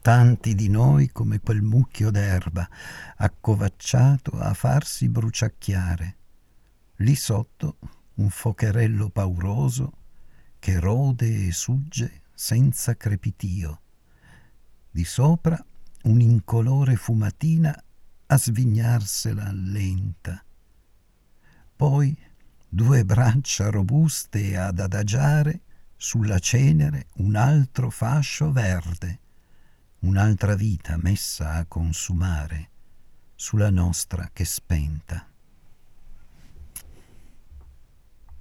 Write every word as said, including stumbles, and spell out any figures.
tanti di noi come quel mucchio d'erba, accovacciato a farsi bruciacchiare. Lì sotto un focherello pauroso che rode e sugge senza crepitio. Di sopra un'incolore fumatina a svignarsela lenta. Poi due braccia robuste ad adagiare sulla cenere un altro fascio verde, un'altra vita messa a consumare sulla nostra che spenta.